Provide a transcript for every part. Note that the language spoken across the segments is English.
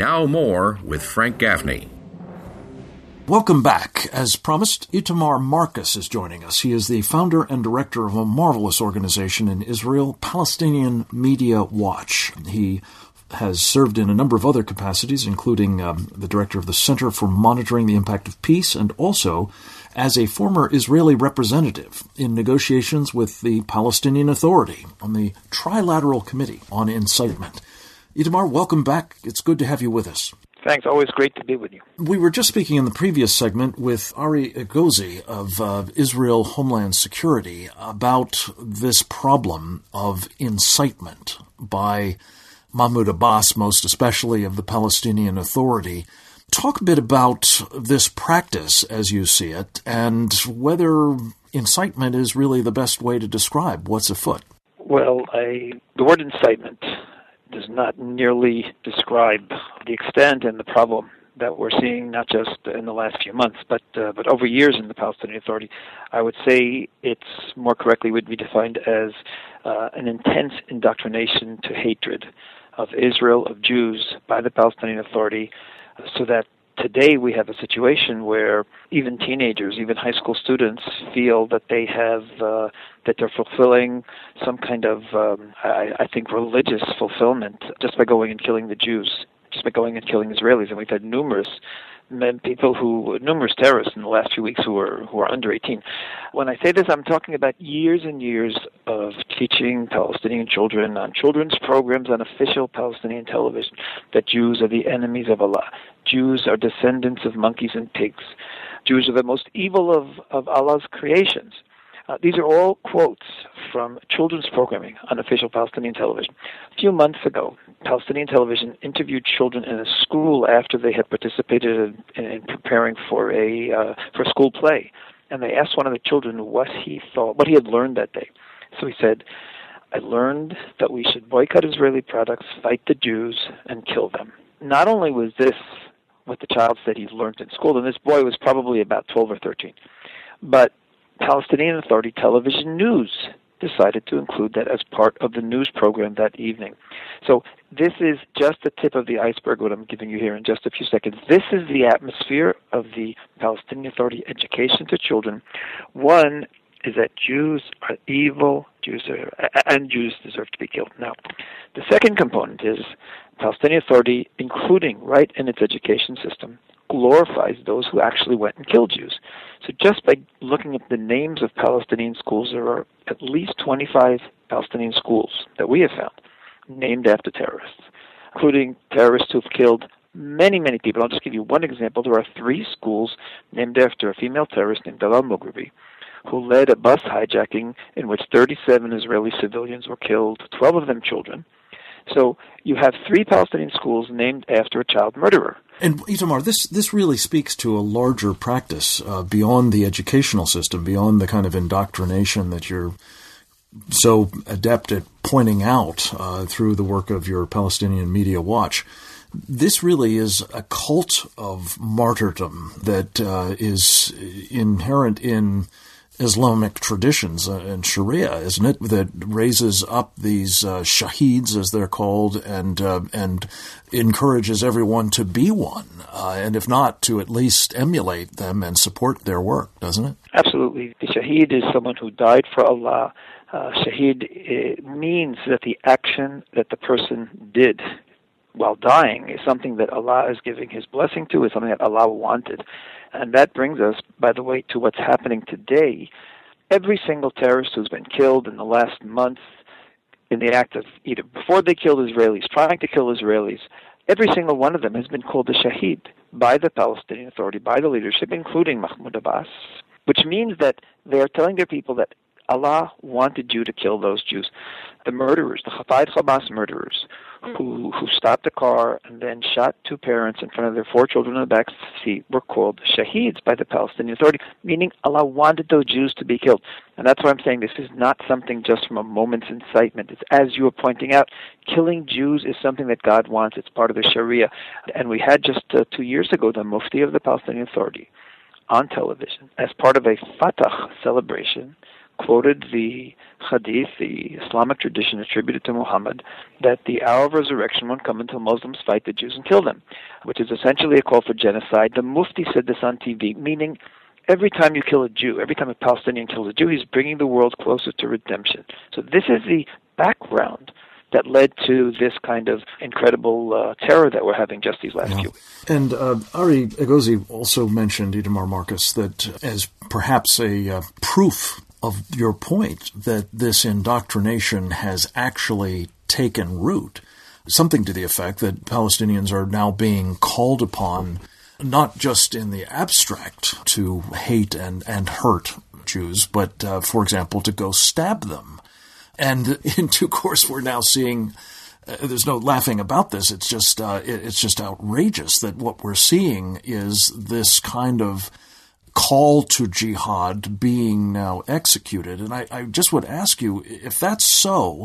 Now more with Frank Gaffney. Welcome back. As promised, Itamar Marcus is joining us. He is the founder and director of a marvelous organization in Israel, Palestinian Media Watch. He has served in a number of other capacities, including the director of the Center for Monitoring the Impact of Peace, and also as a former Israeli representative in negotiations with the Palestinian Authority on the Trilateral Committee on Incitement. Itamar, welcome back. It's good to have you with us. Thanks. Always great to be with you. We were just speaking in the previous segment with Ari Egozi of Israel Homeland Security about this problem of incitement by Mahmoud Abbas, most especially of the Palestinian Authority. Talk a bit about this practice as you see it and whether incitement is really the best way to describe what's afoot. Well, the word incitement does not nearly describe the extent and the problem that we're seeing, not just in the last few months, but over years in the Palestinian Authority. I would say it's more correctly would be defined as an intense indoctrination to hatred of Israel, of Jews, by the Palestinian Authority, so that today we have a situation where even teenagers, even high school students, feel that they have that they're fulfilling some kind of, I think, religious fulfillment just by going and killing the Jews, just by going and killing Israelis. And we've had numerous terrorists in the last few weeks who are under 18. When I say this, I'm talking about years and years of teaching Palestinian children on children's programs on official Palestinian television that Jews are the enemies of Allah. Jews are descendants of monkeys and pigs. Jews are the most evil of Allah's creations. These are all quotes from children's programming on official Palestinian television. A few months ago, Palestinian television interviewed children in a school after they had participated in preparing for a school play, and they asked one of the children what he had learned that day. So he said, "I learned that we should boycott Israeli products, fight the Jews, and kill them." Not only was this what the child said he'd learned in school, and this boy was probably about 12 or 13, but Palestinian Authority television news decided to include that as part of the news program that evening. So this is just the tip of the iceberg, what I'm giving you here in just a few seconds. This is the atmosphere of the Palestinian Authority education to children. One is that Jews are evil, Jews deserve to be killed. Now, the second component is Palestinian Authority, including right in its education system, glorifies those who actually went and killed Jews. So just by looking at the names of Palestinian schools, there are at least 25 Palestinian schools that we have found named after terrorists, including terrorists who've killed many, many people. I'll just give you one example. There are 3 schools named after a female terrorist named Dalal Mughrabi, who led a bus hijacking in which 37 Israeli civilians were killed, 12 of them children. So you have 3 Palestinian schools named after a child murderer. And Itamar, this really speaks to a larger practice beyond the educational system, beyond the kind of indoctrination that you're so adept at pointing out through the work of your Palestinian Media Watch. This really is a cult of martyrdom that is inherent in Islamic traditions and Sharia, isn't it? That raises up these shaheeds, as they're called, and encourages everyone to be one, and if not, to at least emulate them and support their work, doesn't it? Absolutely. The shaheed is someone who died for Allah. Shaheed means that the action that the person did while dying is something that Allah is giving His blessing to, is something that Allah wanted. And that brings us, by the way, to what's happening today. Every single terrorist who's been killed in the last month in the act of either before they killed Israelis, trying to kill Israelis, every single one of them has been called a shaheed by the Palestinian Authority, by the leadership, including Mahmoud Abbas, which means that they are telling their people that Allah wanted you to kill those Jews. The murderers, the Fatah Hamas murderers, who stopped a car and then shot 2 parents in front of their 4 children in the back seat, were called shaheeds by the Palestinian Authority, meaning Allah wanted those Jews to be killed. And that's why I'm saying this is not something just from a moment's incitement. It's, as you were pointing out, killing Jews is something that God wants. It's part of the Sharia. And we had just 2 years ago the Mufti of the Palestinian Authority on television as part of a Fatah celebration quoted the Hadith, the Islamic tradition attributed to Muhammad, that the hour of resurrection won't come until Muslims fight the Jews and kill them, which is essentially a call for genocide. The Mufti said this on TV, meaning every time you kill a Jew, every time a Palestinian kills a Jew, he's bringing the world closer to redemption. So this is the background that led to this kind of incredible terror that we're having just these last few weeks. And Ari Egozi also mentioned, Itamar Marcus, that as perhaps a proof of your point that this indoctrination has actually taken root, something to the effect that Palestinians are now being called upon not just in the abstract to hate and hurt Jews, but, for example, to go stab them. And in due course, we're now seeing, there's no laughing about this, it's just outrageous that what we're seeing is this kind of call to jihad being now executed. And I just would ask you, if that's so,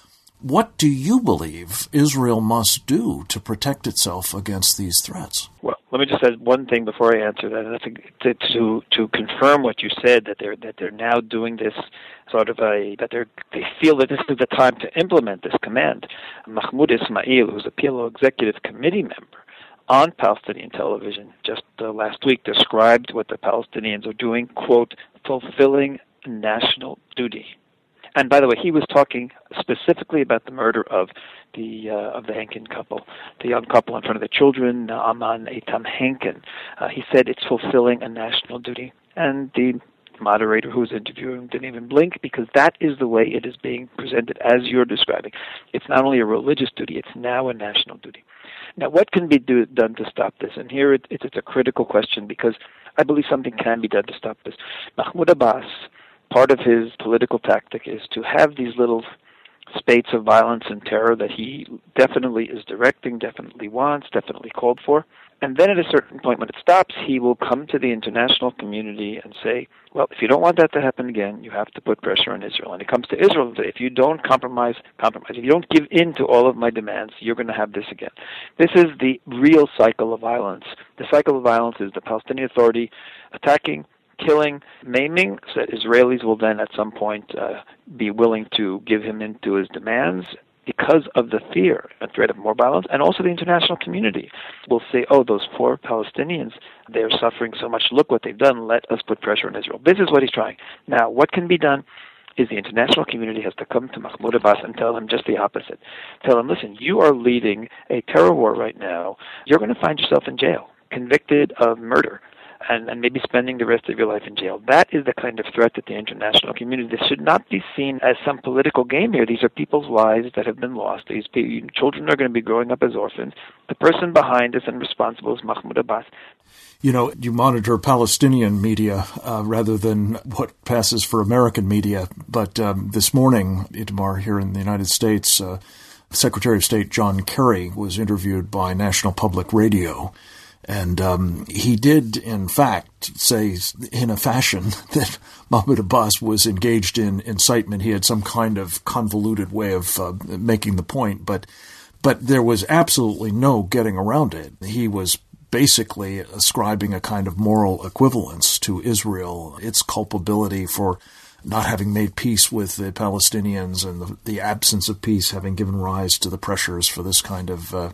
what do you believe Israel must do to protect itself against these threats? Well, let me just add one thing before I answer that, and I think to confirm what you said, that they're now doing this sort of they feel that this is the time to implement this command. Mahmoud Ismail, who's a PLO executive committee member on Palestinian television just last week, described what the Palestinians are doing, quote, fulfilling national duty. And by the way, he was talking specifically about the murder of the Henkin couple, the young couple in front of the children, Aman Eitam Henkin. He said it's fulfilling a national duty. And the moderator who was interviewing didn't even blink, because that is the way it is being presented as you're describing. It's not only a religious duty, it's now a national duty. Now, what can be done to stop this? And here it's a critical question, because I believe something can be done to stop this. Mahmoud Abbas, part of his political tactic is to have these little spates of violence and terror that he definitely is directing, definitely wants, definitely called for. And then at a certain point when it stops, he will come to the international community and say, well, if you don't want that to happen again, you have to put pressure on Israel. And it comes to Israel and say, if you don't compromise. If you don't give in to all of my demands, you're going to have this again. This is the real cycle of violence. The cycle of violence is the Palestinian Authority attacking, killing, maiming, so that Israelis will then at some point be willing to give him into his demands because of the fear and threat of more violence. And also the international community will say, oh, those poor Palestinians, they're suffering so much. Look what they've done. Let us put pressure on Israel. This is what he's trying. Now, what can be done is the international community has to come to Mahmoud Abbas and tell him just the opposite. Tell him, listen, you are leading a terror war right now. You're going to find yourself in jail, convicted of murder, and maybe spending the rest of your life in jail. That is the kind of threat that the international community, this should not be seen as some political game here. These are people's lives that have been lost. These children are going to be growing up as orphans. The person behind this and responsible is Mahmoud Abbas. You know, you monitor Palestinian media rather than what passes for American media. But this morning, Itamar, here in the United States, Secretary of State John Kerry was interviewed by National Public Radio. And he did, in fact, say in a fashion that Mahmoud Abbas was engaged in incitement. He had some kind of convoluted way of making the point, but there was absolutely no getting around it. He was basically ascribing a kind of moral equivalence to Israel, its culpability for not having made peace with the Palestinians and the absence of peace having given rise to the pressures for this kind of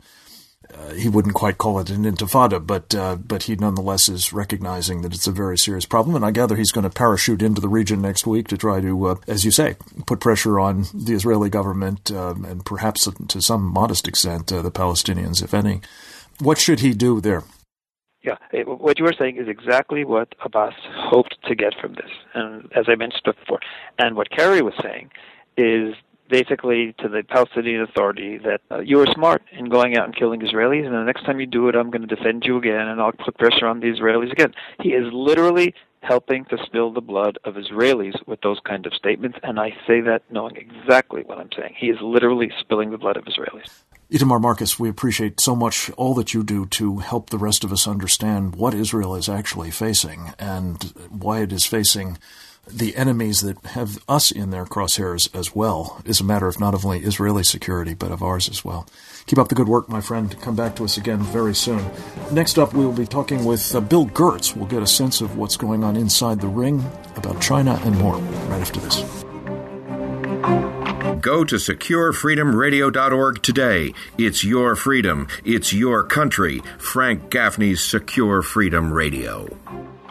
he wouldn't quite call it an intifada, but he nonetheless is recognizing that it's a very serious problem. And I gather he's going to parachute into the region next week to try to, as you say, put pressure on the Israeli government and perhaps to some modest extent the Palestinians, if any. What should he do there? Yeah, what you are saying is exactly what Abbas hoped to get from this, and as I mentioned before. And what Kerry was saying is basically to the Palestinian Authority that you were smart in going out and killing Israelis, and the next time you do it, I'm going to defend you again, and I'll put pressure on the Israelis again. He is literally helping to spill the blood of Israelis with those kind of statements, and I say that knowing exactly what I'm saying. He is literally spilling the blood of Israelis. Itamar Marcus, we appreciate so much all that you do to help the rest of us understand what Israel is actually facing and why it is facing the enemies that have us in their crosshairs as well is a matter of not only Israeli security, but of ours as well. Keep up the good work, my friend. Come back to us again very soon. Next up, we will be talking with Bill Gertz. We'll get a sense of what's going on inside the ring, about China and more, right after this. Go to SecureFreedomRadio.org today. It's your freedom. It's your country. Frank Gaffney's Secure Freedom Radio.